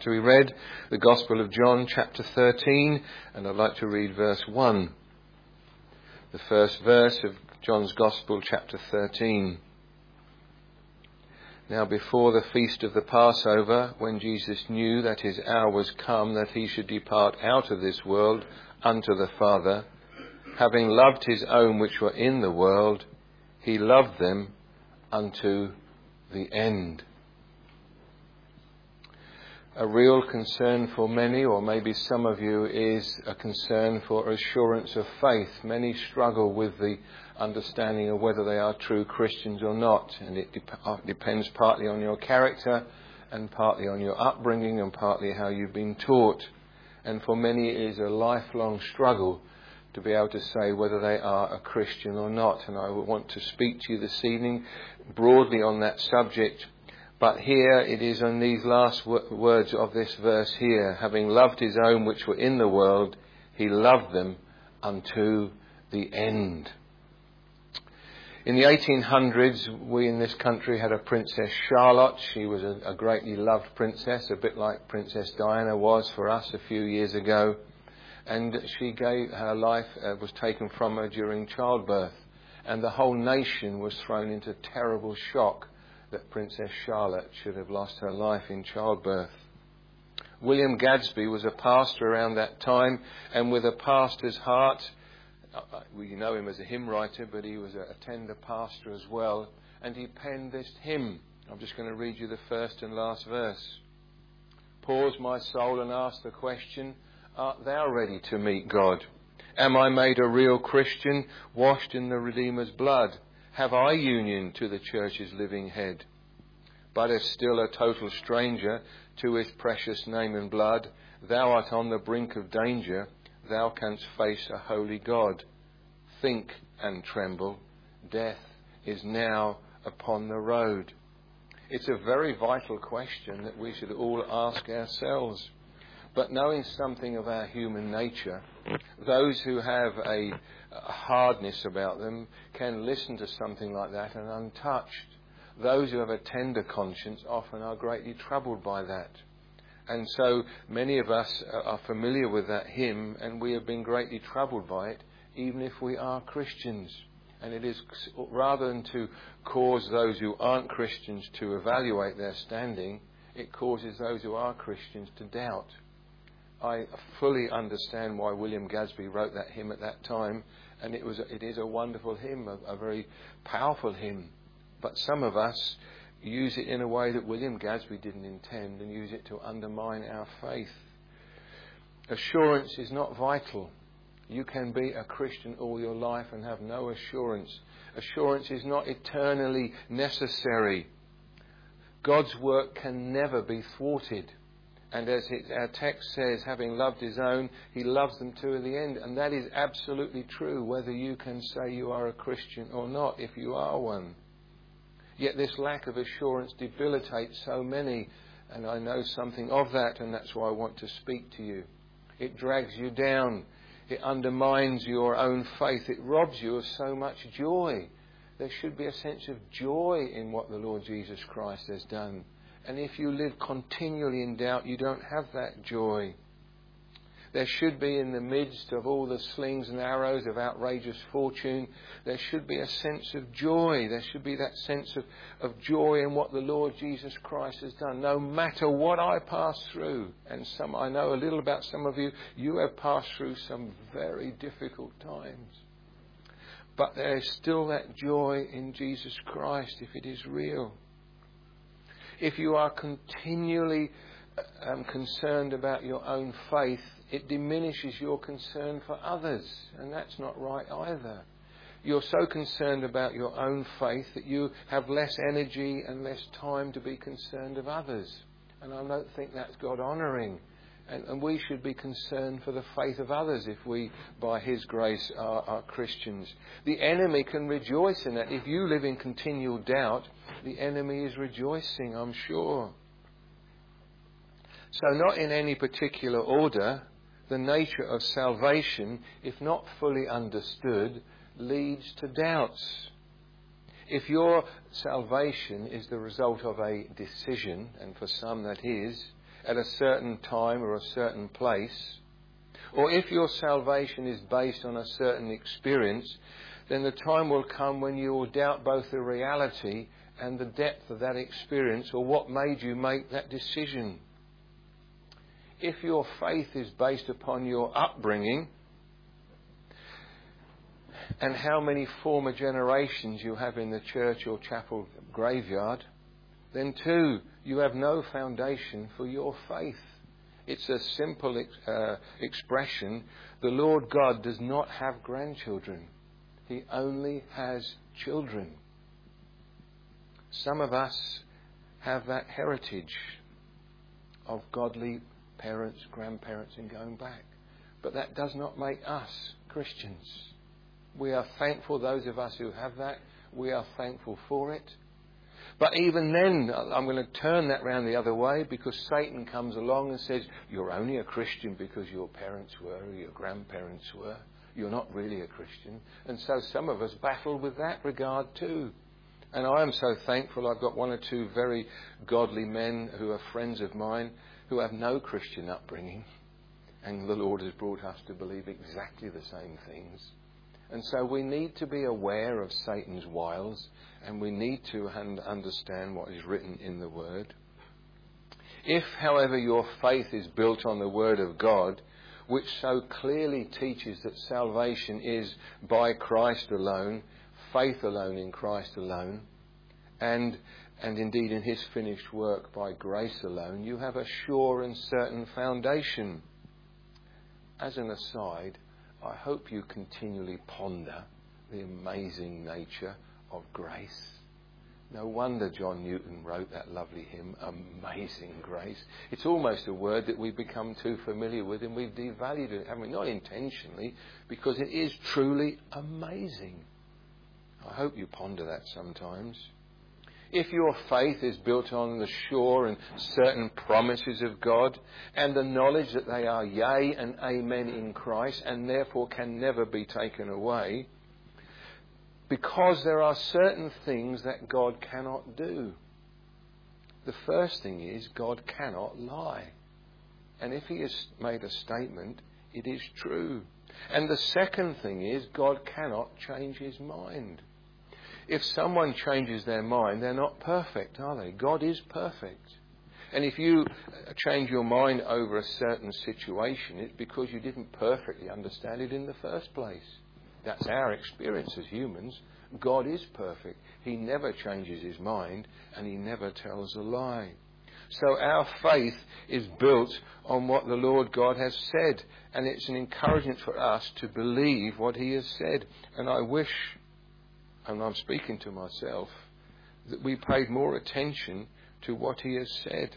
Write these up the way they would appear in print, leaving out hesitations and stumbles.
to be read, the Gospel of John, chapter 13, and I'd like to read verse 1. The first verse of John's Gospel, chapter 13. Now before the feast of the Passover, when Jesus knew that his hour was come, that he should depart out of this world unto the Father, having loved his own which were in the world, he loved them unto the end. A real concern for many, or maybe some of you, is a concern for assurance of faith. Many struggle with the understanding of whether they are true Christians or not, and it depends partly on your character and partly on your upbringing and partly how you've been taught. And for many it is a lifelong struggle to be able to say whether they are a Christian or not. And I want to speak to you this evening broadly on that subject. But here it is on these last words of this verse here. Having loved his own which were in the world, he loved them unto the end. In the 1800s, we in this country had a Princess Charlotte. She was a greatly loved princess, a bit like Princess Diana was for us a few years ago. And her life was taken from her during childbirth. And the whole nation was thrown into terrible shock that Princess Charlotte should have lost her life in childbirth. William Gadsby was a pastor around that time, and with a pastor's heart, we know him as a hymn writer, but he was a tender pastor as well, and he penned this hymn. I'm just going to read you the first and last verse. Pause, my soul, and ask the question, art thou ready to meet God? Am I made a real Christian, washed in the Redeemer's blood? Have I union to the church's living head? But as still a total stranger to his precious name and blood, thou art on the brink of danger, thou canst face a holy God. Think and tremble, death is now upon the road. It's a very vital question that we should all ask ourselves. But knowing something of our human nature, those who have a hardness about them can listen to something like that and untouched. Those who have a tender conscience often are greatly troubled by that. And so many of us are familiar with that hymn, and we have been greatly troubled by it, even if we are Christians. And it is, rather than to cause those who aren't Christians to evaluate their standing, it causes those who are Christians to doubt. I fully understand why William Gadsby wrote that hymn at that time, and it is a wonderful hymn, a very powerful hymn. But some of us use it in a way that William Gadsby didn't intend, and use it to undermine our faith. Assurance is not vital. You can be a Christian all your life and have no assurance. Assurance is not eternally necessary. God's work can never be thwarted. And as our text says, having loved his own, he loves them to the end. And that is absolutely true, whether you can say you are a Christian or not, if you are one. Yet this lack of assurance debilitates so many, and I know something of that, and that's why I want to speak to you. It drags you down. It undermines your own faith. It robs you of so much joy. There should be a sense of joy in what the Lord Jesus Christ has done. And if you live continually in doubt, you don't have that joy. There should be, in the midst of all the slings and arrows of outrageous fortune, there should be a sense of joy. There should be that sense of joy in what the Lord Jesus Christ has done. No matter what I pass through, and I know a little about some of you, you have passed through some very difficult times. But there is still that joy in Jesus Christ if it is real. If you are continually concerned about your own faith, it diminishes your concern for others, and that's not right either. You're so concerned about your own faith that you have less energy and less time to be concerned of others. And I don't think that's God-honouring. And we should be concerned for the faith of others if we, by his grace, are Christians. The enemy can rejoice in that. If you live in continual doubt, the enemy is rejoicing, I'm sure. So not in any particular order, the nature of salvation, if not fully understood, leads to doubts. If your salvation is the result of a decision, and for some that is, at a certain time or a certain place, or if your salvation is based on a certain experience, then the time will come when you will doubt both the reality and the depth of that experience, or what made you make that decision. If your faith is based upon your upbringing and how many former generations you have in the church or chapel graveyard, then too you have no foundation for your faith. It's a simple expression. The Lord God does not have grandchildren. He only has children. Some of us have that heritage of godly parents, grandparents, and going back. But that does not make us Christians. We are thankful, those of us who have that, we are thankful for it. But even then, I'm going to turn that round the other way, because Satan comes along and says, you're only a Christian because your parents were or your grandparents were. You're not really a Christian. And so some of us battle with that regard too. And I am so thankful I've got one or two very godly men who are friends of mine who have no Christian upbringing. And the Lord has brought us to believe exactly the same things. And so we need to be aware of Satan's wiles, and we need to understand what is written in the Word. If, however, your faith is built on the Word of God, which so clearly teaches that salvation is by Christ alone, faith alone in Christ alone, and indeed in His finished work by grace alone, you have a sure and certain foundation. As an aside, I hope you continually ponder the amazing nature of grace. No wonder John Newton wrote that lovely hymn, Amazing Grace. It's almost a word that we've become too familiar with, and we've devalued it, haven't we? Not intentionally, because it is truly amazing. I hope you ponder that sometimes. If your faith is built on the sure and certain promises of God and the knowledge that they are yea and amen in Christ and therefore can never be taken away, because there are certain things that God cannot do. The first thing is God cannot lie. And if He has made a statement, it is true. And the second thing is God cannot change His mind. If someone changes their mind, they're not perfect, are they? God is perfect. And if you change your mind over a certain situation, it's because you didn't perfectly understand it in the first place. That's our experience as humans. God is perfect. He never changes His mind, and He never tells a lie. So our faith is built on what the Lord God has said, and it's an encouragement for us to believe what He has said. And I wish, and I'm speaking to myself, that we paid more attention to what He has said.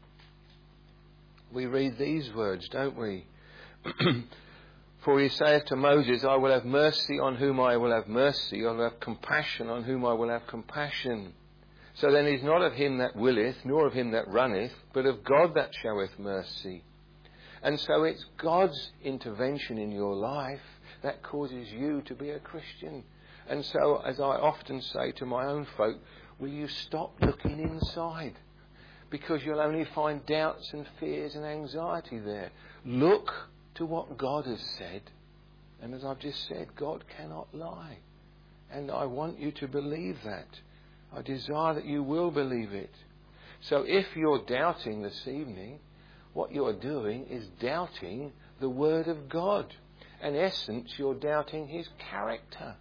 We read these words, don't we? For He saith to Moses, I will have mercy on whom I will have mercy, I will have compassion on whom I will have compassion. So then it is not of him that willeth, nor of him that runneth, but of God that showeth mercy. And so it's God's intervention in your life that causes you to be a Christian. And so, as I often say to my own folk, will you stop looking inside? Because you'll only find doubts and fears and anxiety there. Look to what God has said. And as I've just said, God cannot lie. And I want you to believe that. I desire that you will believe it. So if you're doubting this evening, what you're doing is doubting the Word of God. In essence, you're doubting His character.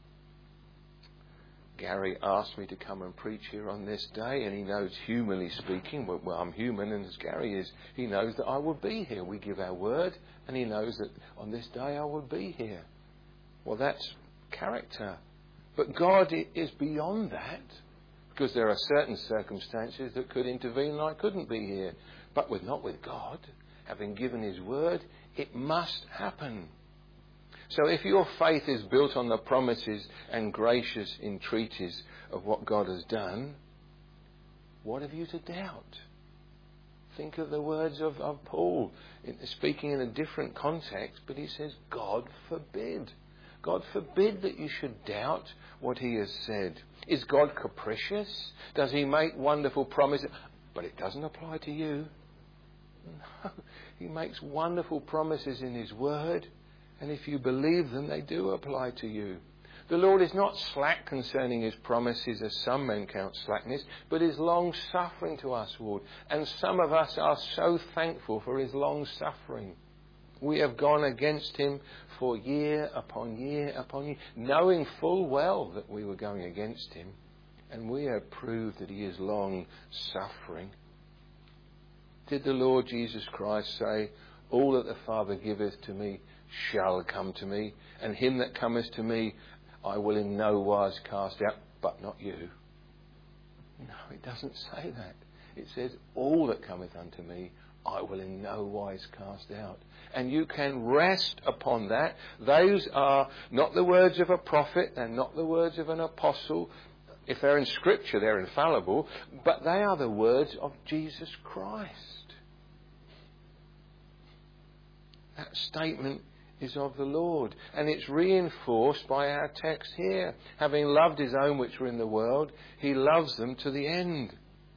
Gary asked me to come and preach here on this day, and he knows, humanly speaking, well, I'm human, and as Gary is, he knows that I will be here. We give our word, and he knows that on this day I will be here. Well, that's character. But God is beyond that, because there are certain circumstances that could intervene and I couldn't be here. But not with God. Having given His word, it must happen. So if your faith is built on the promises and gracious entreaties of what God has done, what have you to doubt? Think of the words of Paul, speaking in a different context, but he says, God forbid. God forbid that you should doubt what He has said. Is God capricious? Does He make wonderful promises? But it doesn't apply to you. No, He makes wonderful promises in His Word, and if you believe them, they do apply to you. The Lord is not slack concerning His promises, as some men count slackness, but is long-suffering to us, Lord. And some of us are so thankful for His long-suffering. We have gone against Him for year upon year upon year, knowing full well that we were going against Him. And we have proved that He is long-suffering. Did the Lord Jesus Christ say, all that the Father giveth to me shall come to me, and him that cometh to me I will in no wise cast out, but not you? No, it doesn't say that. It says, all that cometh unto me I will in no wise cast out. And you can rest upon that. Those are not the words of a prophet, they're not the words of an apostle. If they're in Scripture, they're infallible, but they are the words of Jesus Christ. That statement is of the Lord, and it's reinforced by our text here. Having loved His own which were in the world, He loves them to the end.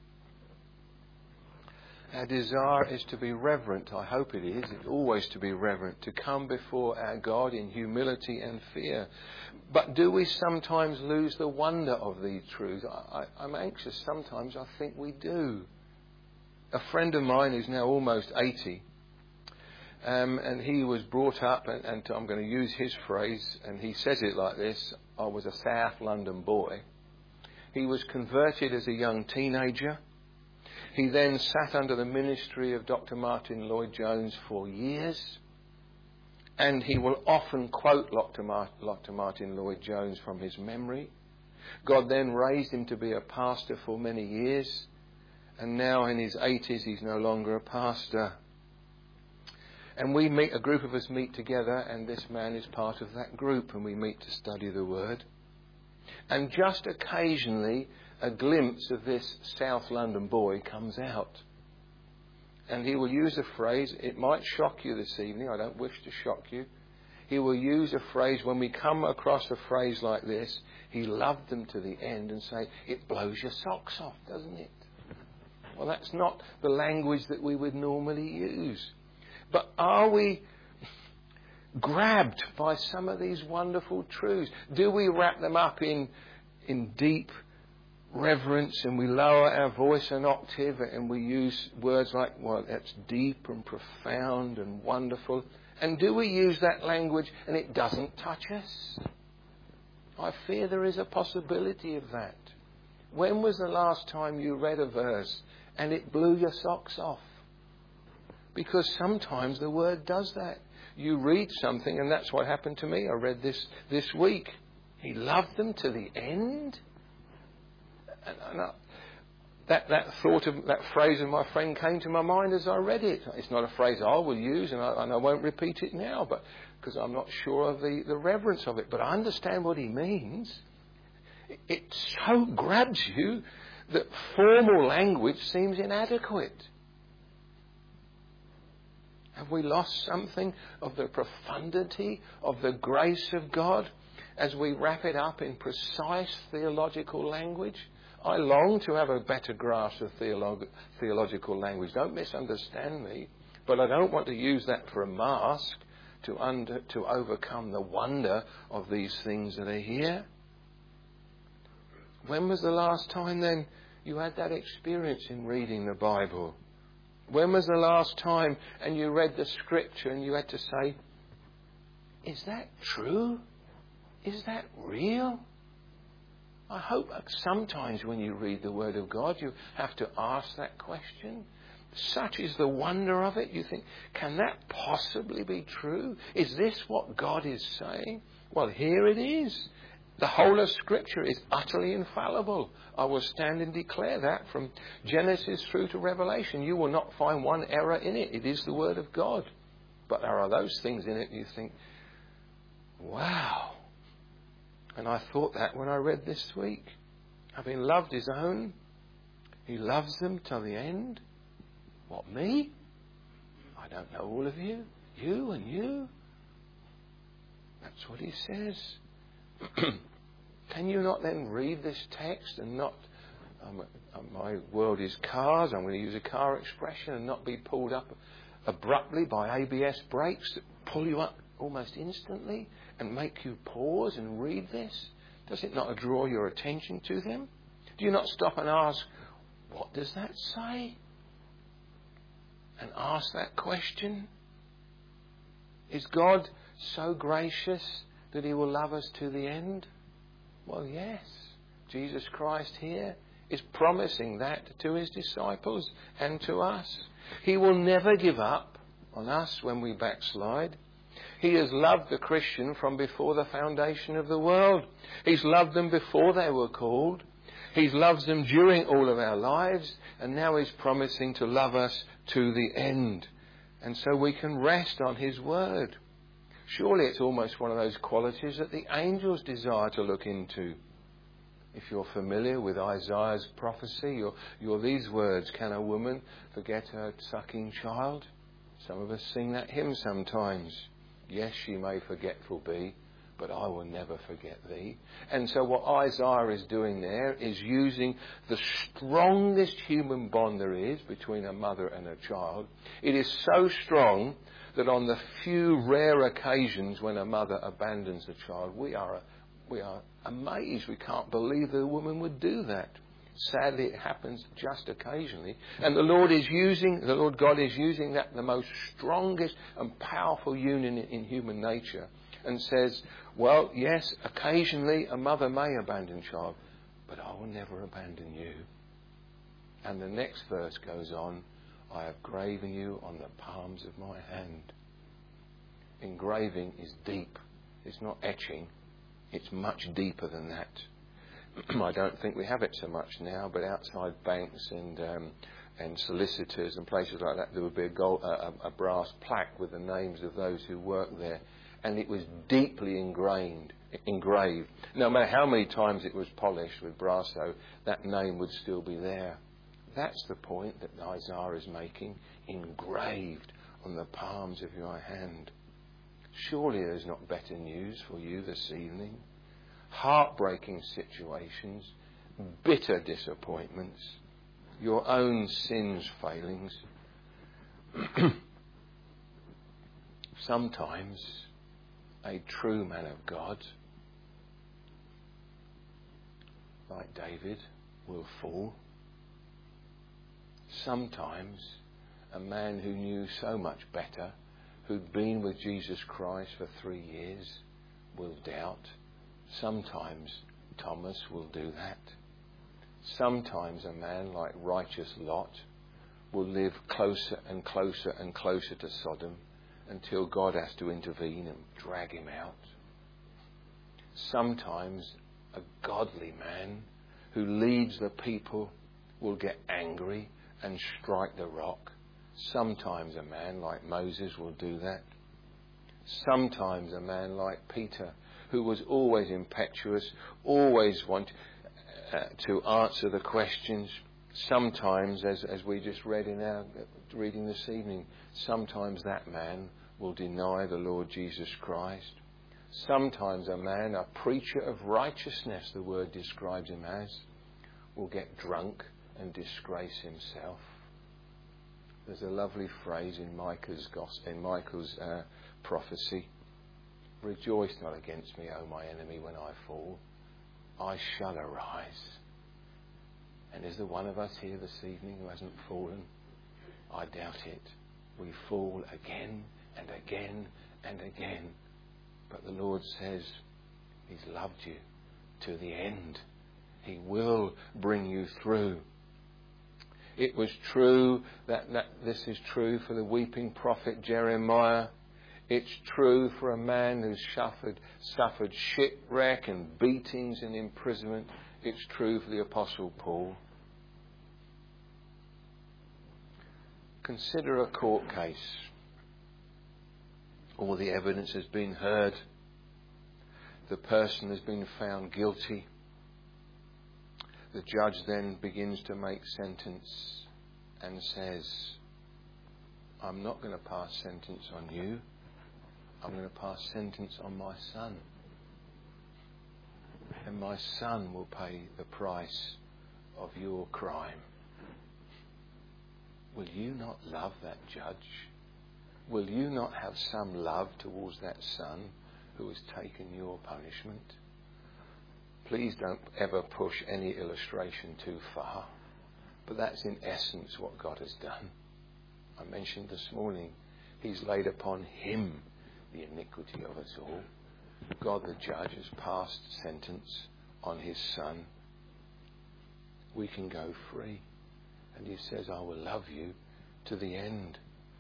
Our desire is to be reverent. I hope it is. It's always to be reverent, to come before our God in humility and fear. But do we sometimes lose the wonder of these truths? I'm anxious. Sometimes I think we do. A friend of mine who's now almost 80, and he was brought up, and I'm going to use his phrase, and he says it like this: I was a South London boy. He was converted as a young teenager. He then sat under the ministry of Dr. Martin Lloyd-Jones for years, and he will often quote Dr. Martin Lloyd-Jones from his memory. God then raised him to be a pastor for many years, and now in his 80s he's no longer a pastor. And a group of us meet together, and this man is part of that group, and we meet to study the Word. And just occasionally a glimpse of this South London boy comes out. And he will use a phrase, it might shock you this evening, I don't wish to shock you. He will use a phrase, when we come across a phrase like this, he loved them to the end, and say, it blows your socks off, doesn't it? Well, that's not the language that we would normally use. But are we grabbed by some of these wonderful truths? Do we wrap them up in deep reverence, and we lower our voice an octave, and we use words like, well, that's deep and profound and wonderful? And do we use that language and it doesn't touch us? I fear there is a possibility of that. When was the last time you read a verse and it blew your socks off? Because sometimes the Word does that. You read something, and that's what happened to me. I read this week. He loved them to the end. And that thought of that phrase of my friend came to my mind as I read it. It's not a phrase I will use, and I won't repeat it now, but because I'm not sure of the reverence of it. But I understand what he means. It so grabs you that formal language seems inadequate. Have we lost something of the profundity of the grace of God as we wrap it up in precise theological language? I long to have a better grasp of theological language. Don't misunderstand me. But I don't want to use that for a mask to overcome the wonder of these things that are here. When was the last time then you had that experience in reading the Bible? When was the last time and you read the Scripture and you had to say, is that true? Is that real? I hope sometimes when you read the Word of God you have to ask that question. Such is the wonder of it. You think, can that possibly be true? Is this what God is saying? Well, here it is. The whole of Scripture is utterly infallible. I will stand and declare that from Genesis through to Revelation. You will not find one error in it. It is the Word of God. But there are those things in it you think, wow. And I thought that when I read this week. Having loved his own, he loves them till the end. What, me? I don't know all of you. You and you. That's what he says. Can you not then read this text and not My world is cars. I'm going to use a car expression and not be pulled up abruptly by ABS brakes that pull you up almost instantly and make you pause and read this. Does it not draw your attention to them? Do you not stop and ask, what does that say? And ask that question. Is God so gracious that he will love us to the end? Well, yes. Jesus Christ here is promising that to his disciples and to us. He will never give up on us when we backslide. He has loved the Christian from before the foundation of the world. He's loved them before they were called. He's loved them during all of our lives, and now he's promising to love us to the end. And so we can rest on his word. Surely it's almost one of those qualities that the angels desire to look into. If you're familiar with Isaiah's prophecy, you're these words, can a woman forget her sucking child? Some of us sing that hymn sometimes. Yes, she may forgetful be, but I will never forget thee. And so what Isaiah is doing there is using the strongest human bond there is between a mother and a child. It is so strong that on the few rare occasions when a mother abandons a child, we are amazed. We can't believe that a woman would do that. Sadly, it happens just occasionally. And the Lord God is using that, the most strongest and powerful union in human nature, and says, well, yes, occasionally a mother may abandon a child, but I will never abandon you. And the next verse goes on, I have graven you on the palms of my hand. Engraving is deep. It's not etching. It's much deeper than that. I don't think we have it so much now, but outside banks and solicitors and places like that, there would be a brass plaque with the names of those who work there. And it was deeply engraved. No matter how many times it was polished with brasso, that name would still be there. That's the point that Isaiah is making, engraved on the palms of your hand. Surely there's not better news for you this evening. Heartbreaking situations, bitter disappointments, your own sins, failings. Sometimes a true man of God, like David, will fall. Sometimes a man who knew so much better, who'd been with Jesus Christ for 3 years, will doubt. Sometimes Thomas will do that. Sometimes a man like righteous Lot will live closer and closer and closer to Sodom until God has to intervene and drag him out. Sometimes a godly man who leads the people will get angry and strike the rock. Sometimes a man like Moses will do that. Sometimes a man like Peter, who was always impetuous, always wanted to answer the questions. Sometimes, as we just read in our reading this evening, sometimes that man will deny the Lord Jesus Christ. Sometimes a man, a preacher of righteousness, the word describes him as, will get drunk and disgrace himself. There's a lovely phrase in Micah's prophecy. Rejoice not against me, O my enemy, when I fall. I shall arise. And is there one of us here this evening who hasn't fallen? I doubt it. We fall again and again and again. But the Lord says he's loved you to the end. He will bring you through. It was true that this is true for the weeping prophet Jeremiah. It's true for a man who's suffered shipwreck and beatings and imprisonment. It's true for the Apostle Paul. Consider a court case. All the evidence has been heard. The person has been found guilty. The judge then begins to make sentence and says, I'm not going to pass sentence on you. I'm going to pass sentence on my son. And my son will pay the price of your crime. Will you not love that judge? Will you not have some love towards that son who has taken your punishment? Please don't ever push any illustration too far. But that's in essence what God has done. I mentioned this morning, he's laid upon him the iniquity of us all. God the judge has passed sentence on his son. We can go free. And he says, I will love you to the end.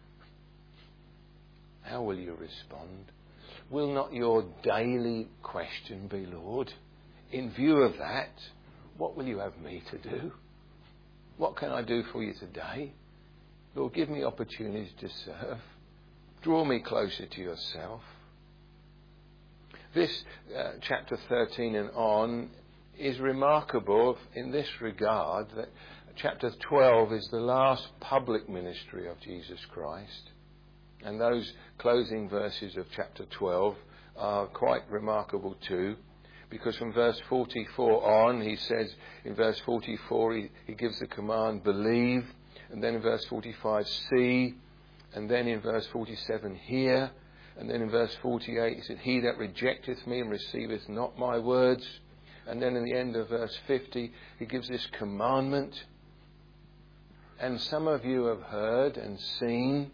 How will you respond? Will not your daily question be, Lord, in view of that, what will you have me to do? What can I do for you today? Lord, give me opportunities to serve. Draw me closer to yourself. This chapter 13 and on is remarkable in this regard, that chapter 12 is the last public ministry of Jesus Christ. And those closing verses of chapter 12 are quite remarkable too, because from verse 44 on, he says, in verse 44, he gives the command, believe, and then in verse 45, see, and then in verse 47, hear, and then in verse 48, he said, he that rejecteth me and receiveth not my words, and then in the end of verse 50, he gives this commandment. And some of you have heard and seen,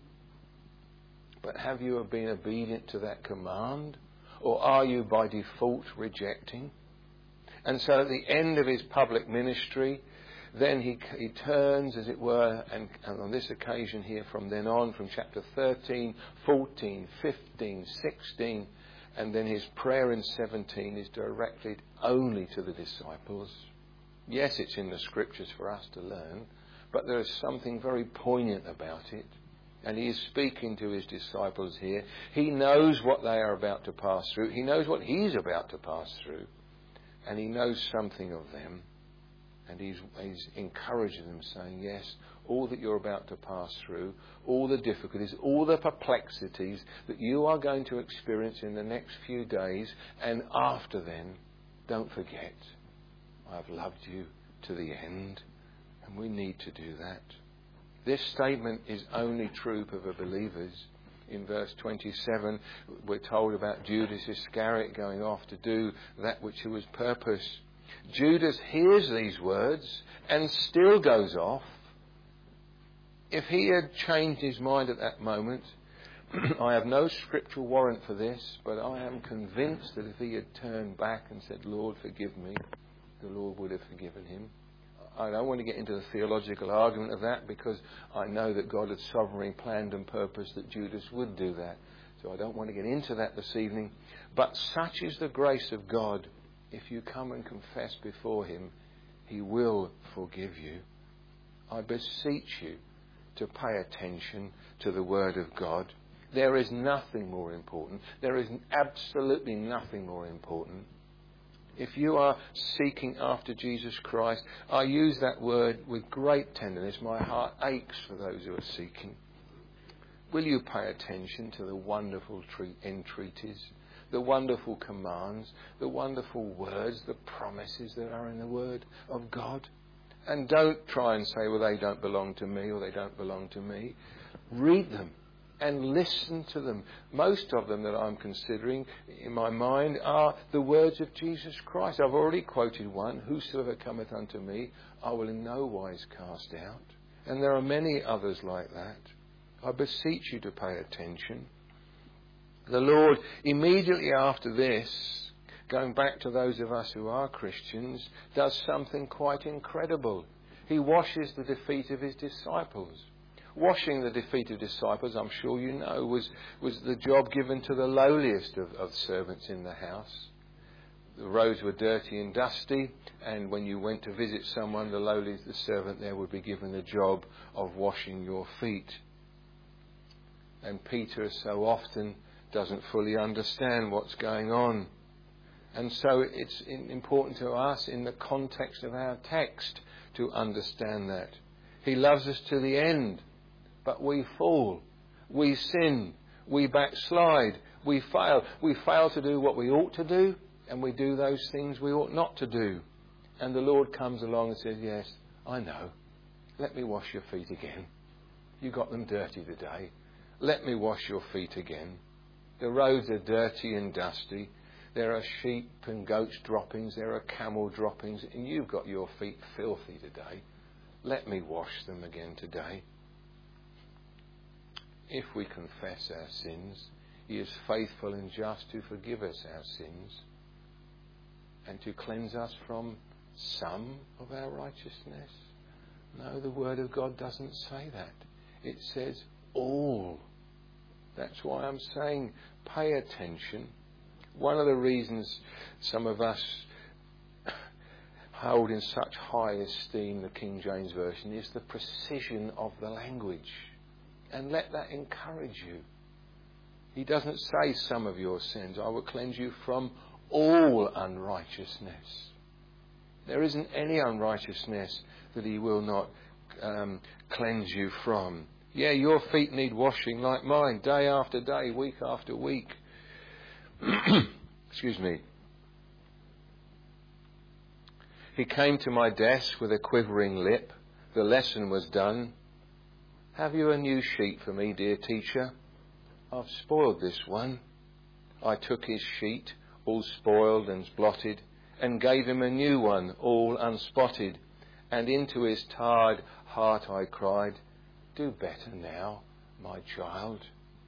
but have you been obedient to that command? Or are you by default rejecting? And so at the end of his public ministry, then he turns, as it were, and on this occasion here from then on, from chapter 13, 14, 15, 16, and then his prayer in 17 is directed only to the disciples. Yes, it's in the scriptures for us to learn, but there is something very poignant about it. And he is speaking to his disciples here. He knows what they are about to pass through. He knows what he's about to pass through. And he knows something of them. And he's encouraging them, saying, yes, all that you're about to pass through, all the difficulties, all the perplexities that you are going to experience in the next few days and after then, don't forget, I've loved you to the end. And we need to do that. This statement is only true of the believers. In verse 27, we're told about Judas Iscariot going off to do that which was purpose. Judas hears these words and still goes off. If he had changed his mind at that moment, I have no scriptural warrant for this, but I am convinced that if he had turned back and said, Lord, forgive me, the Lord would have forgiven him. I don't want to get into the theological argument of that, because I know that God had sovereignly planned and purposed that Judas would do that. So I don't want to get into that this evening. But such is the grace of God. If you come and confess before him, he will forgive you. I beseech you to pay attention to the Word of God. There is nothing more important. There is absolutely nothing more important. If you are seeking after Jesus Christ, I use that word with great tenderness. My heart aches for those who are seeking. Will you pay attention to the wonderful entreaties, the wonderful commands, the wonderful words, the promises that are in the Word of God? And don't try and say, well, they don't belong to me, or they don't belong to me. Read them and listen to them. Most of them that I'm considering in my mind are the words of Jesus Christ. I've already quoted one, whosoever cometh unto me, I will in no wise cast out. And there are many others like that. I beseech you to pay attention. The Lord, immediately after this, going back to those of us who are Christians, does something quite incredible. He washes the defeat of his disciples. Washing the defeated disciples, I'm sure you know, was the job given to the lowliest of servants in the house. The roads were dirty and dusty, and when you went to visit someone, the lowliest the servant there would be given the job of washing your feet. And Peter so often doesn't fully understand what's going on. And so it's important to us in the context of our text to understand that. He loves us to the end. But we fall, we sin, we backslide, we fail. We fail to do what we ought to do, and we do those things we ought not to do. And the Lord comes along and says, yes, I know. Let me wash your feet again. You got them dirty today. Let me wash your feet again. The roads are dirty and dusty. There are sheep and goats droppings. There are camel droppings. And you've got your feet filthy today. Let me wash them again today. If we confess our sins, He is faithful and just to forgive us our sins and to cleanse us from some of our righteousness. No, the Word of God doesn't say that. It says all. That's why I'm saying pay attention. One of the reasons some of us hold in such high esteem the King James Version is the precision of the language. And let that encourage you. He doesn't say some of your sins. I will cleanse you from all unrighteousness. There isn't any unrighteousness that He will not cleanse you from. Yeah, your feet need washing like mine, day after day, week after week. Excuse me. He came to my desk with a quivering lip. The lesson was done. Have you a new sheet for me, dear teacher? I've spoiled this one. I took his sheet, all spoiled and blotted, and gave him a new one, all unspotted. And into his tired heart I cried, do better now, my child.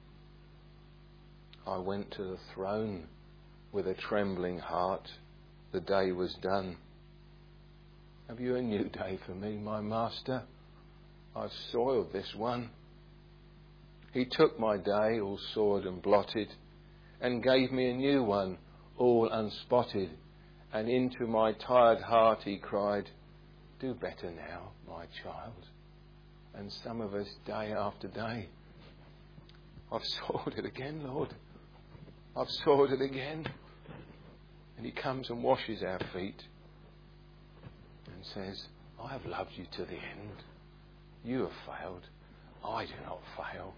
I went to the throne with a trembling heart. The day was done. Have you a new day for me, my master? I've soiled this one. He took my day, all soiled and blotted, and gave me a new one, all unspotted. And into my tired heart He cried, do better now, my child. And some of us, day after day, I've soiled it again, Lord. I've soiled it again. And He comes and washes our feet and says, I have loved you to the end. You have failed. I do not fail.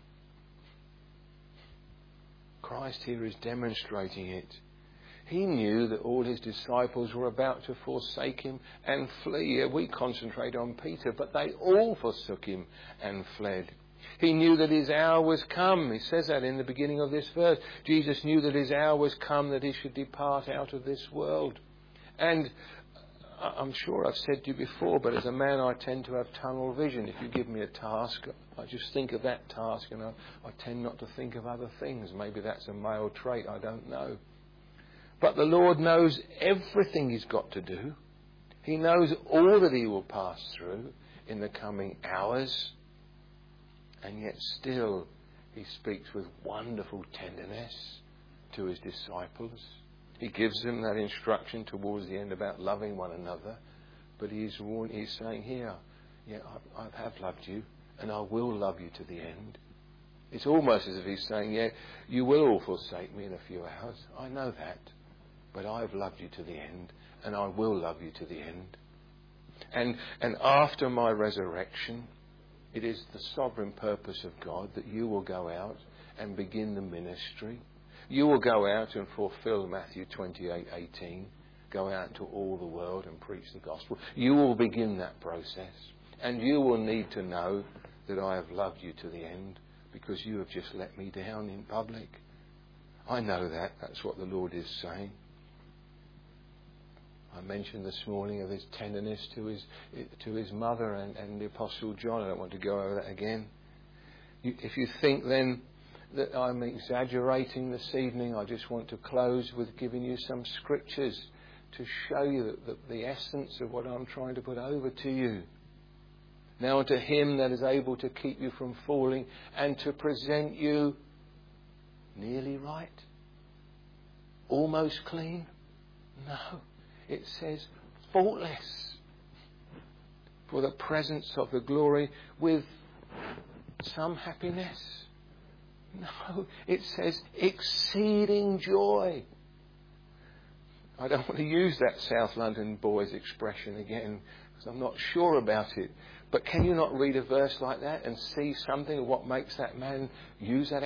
Christ here is demonstrating it. He knew that all His disciples were about to forsake Him and flee. We concentrate on Peter, but they all forsook Him and fled. He knew that His hour was come. He says that in the beginning of this verse. Jesus knew that His hour was come, that He should depart out of this world. And I'm sure I've said to you before, but as a man I tend to have tunnel vision. If you give me a task, I just think of that task and I tend not to think of other things. Maybe that's a male trait, I don't know. But the Lord knows everything He's got to do. He knows all that He will pass through in the coming hours. And yet still He speaks with wonderful tenderness to His disciples. He gives them that instruction towards the end about loving one another. But He's saying here, yeah, I have loved you and I will love you to the end. It's almost as if He's saying, yeah, you will all forsake me in a few hours. I know that. But I have loved you to the end and I will love you to the end. And after my resurrection, it is the sovereign purpose of God that you will go out and begin the ministry. You will go out and fulfill Matthew 28:18. Go out into all the world and preach the gospel. You will begin that process. And you will need to know that I have loved you to the end because you have just let me down in public. I know that. That's what the Lord is saying. I mentioned this morning of His tenderness to his mother and the Apostle John. I don't want to go over that again. If you think then that I'm exaggerating this evening, I just want to close with giving you some scriptures to show you the essence of what I'm trying to put over to you. Now unto Him that is able to keep you from falling and to present you nearly right, almost clean. No. It says faultless for the presence of the glory with some happiness. No, it says exceeding joy. I don't want to use that South London boys expression again because I'm not sure about it. But can you not read a verse like that and see something of what makes that man use that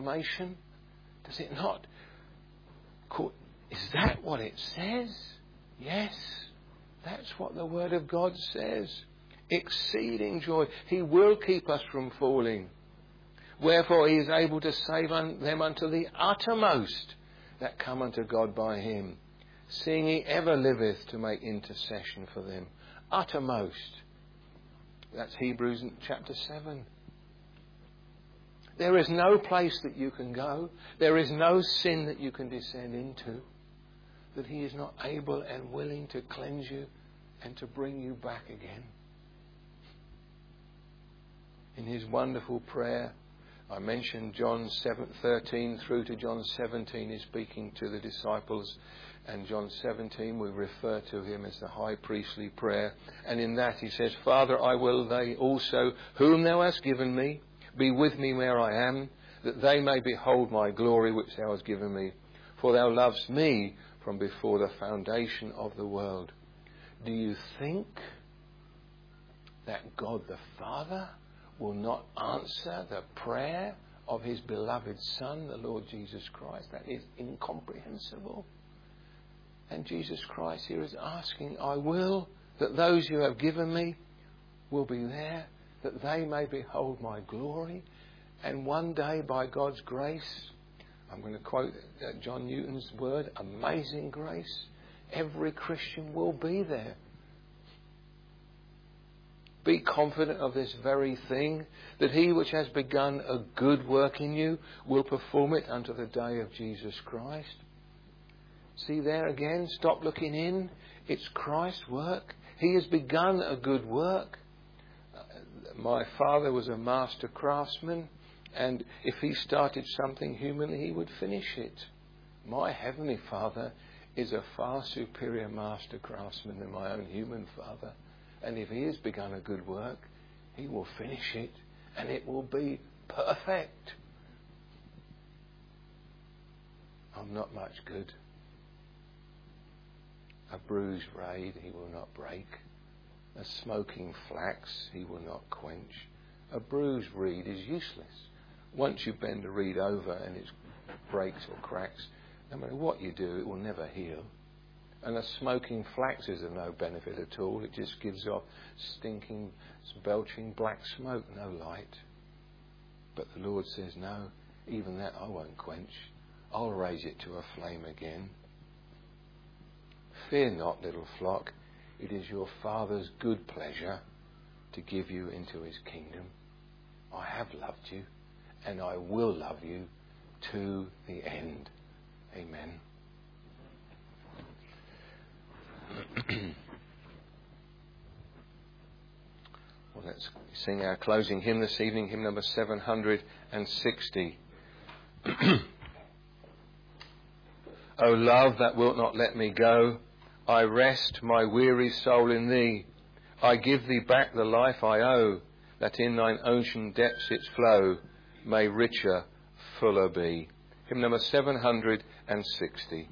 exclamation? Does it not? Is that what it says? Yes, that's what the Word of God says. Exceeding joy. He will keep us from falling. Wherefore he is able to save them unto the uttermost that come unto God by him, seeing he ever liveth to make intercession for them. Uttermost. That's Hebrews chapter 7. There is no place that you can go. There is no sin that you can descend into that he is not able and willing to cleanse you and to bring you back again. In his wonderful prayer, I mentioned John 7:13 through to John 17 is speaking to the disciples, and John 17 we refer to him as the high priestly prayer, and in that he says, Father, I will they also, whom thou hast given me, be with me where I am, that they may behold my glory which thou hast given me. For thou lovest me from before the foundation of the world. Do you think that God the Father will not answer the prayer of his beloved Son, the Lord Jesus Christ? That is incomprehensible. And Jesus Christ here is asking, I will that those you have given me will be there, that they may behold my glory. And one day, by God's grace, I'm going to quote John Newton's word, amazing grace, every Christian will be there. Be confident of this very thing, that he which has begun a good work in you will perform it unto the day of Jesus Christ. See there again, stop looking in. It's Christ's work. He has begun a good work. My father was a master craftsman, and if he started something humanly, he would finish it. My heavenly Father is a far superior master craftsman than my own human father. And if he has begun a good work, he will finish it, and it will be perfect. I'm not much good. A bruised reed he will not break. A smoking flax he will not quench. A bruised reed is useless. Once you bend a reed over and it breaks or cracks, no matter what you do, it will never heal. And a smoking flax is of no benefit at all. It just gives off stinking, belching black smoke, no light. But the Lord says, no, even that I won't quench. I'll raise it to a flame again. Fear not, little flock. It is your Father's good pleasure to give you into his kingdom. I have loved you, and I will love you to the end. Amen. Well, let's sing our closing hymn this evening, hymn number 760. O love that wilt not let me go, I rest my weary soul in thee. I give thee back the life I owe, that in thine ocean depths its flow may richer, fuller be. Hymn number 760.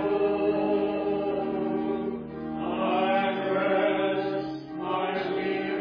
I rest my weary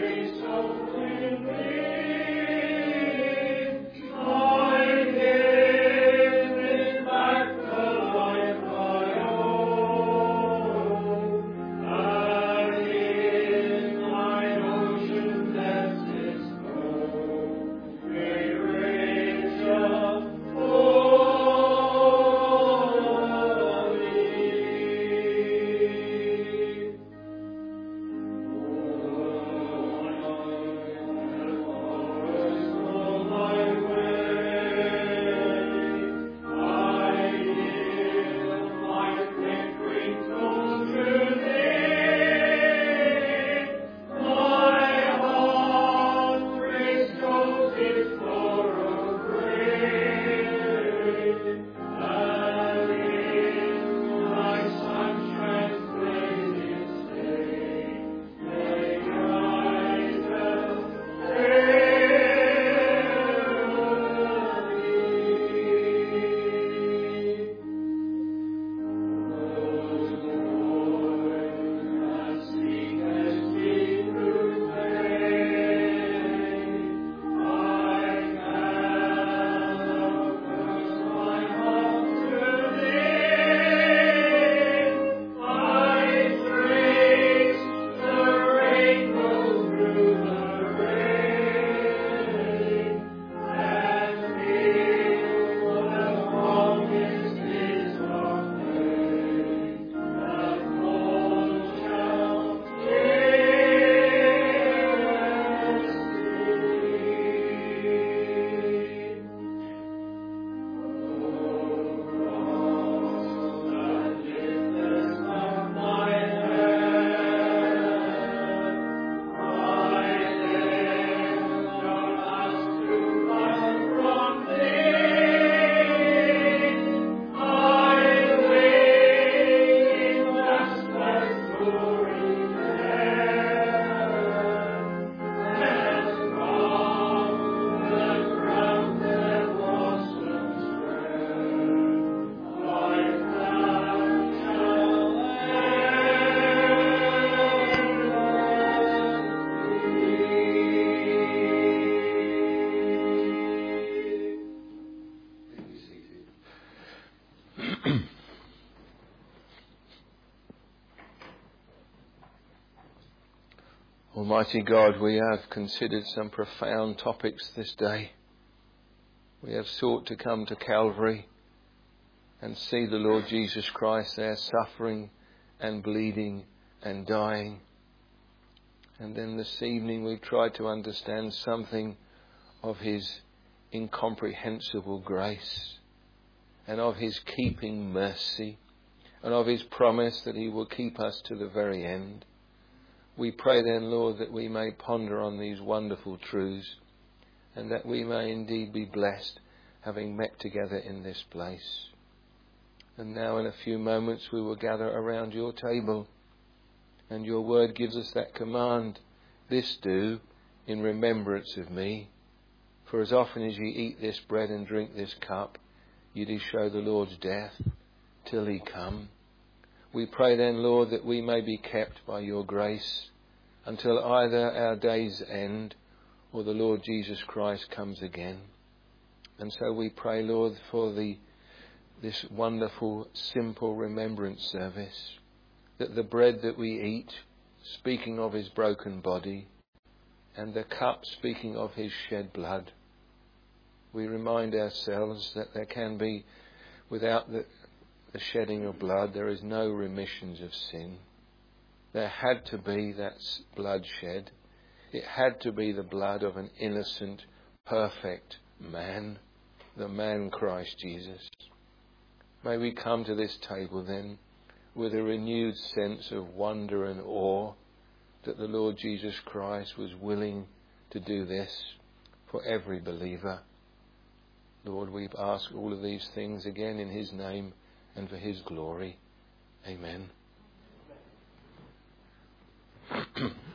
Almighty God, we have considered some profound topics this day. We have sought to come to Calvary and see the Lord Jesus Christ there suffering and bleeding and dying. And then this evening we've tried to understand something of his incomprehensible grace and of his keeping mercy and of his promise that he will keep us to the very end. We pray then, Lord, that we may ponder on these wonderful truths and that we may indeed be blessed having met together in this place. And now in a few moments we will gather around your table, and your word gives us that command, "This do in remembrance of me. For as often as ye eat this bread and drink this cup, ye do show the Lord's death till he come." We pray then, Lord, that we may be kept by your grace until either our days end or the Lord Jesus Christ comes again. And so we pray, Lord, for this wonderful, simple remembrance service, that the bread that we eat, speaking of his broken body, and the cup, speaking of his shed blood, we remind ourselves that there can be, without the shedding of blood, there is no remissions of sin. There had to be that blood shed. It had to be the blood of an innocent, perfect man, the man Christ Jesus. May we come to this table then with a renewed sense of wonder and awe that the Lord Jesus Christ was willing to do this for every believer. Lord, we ask all of these things again in his name and for his glory. Amen.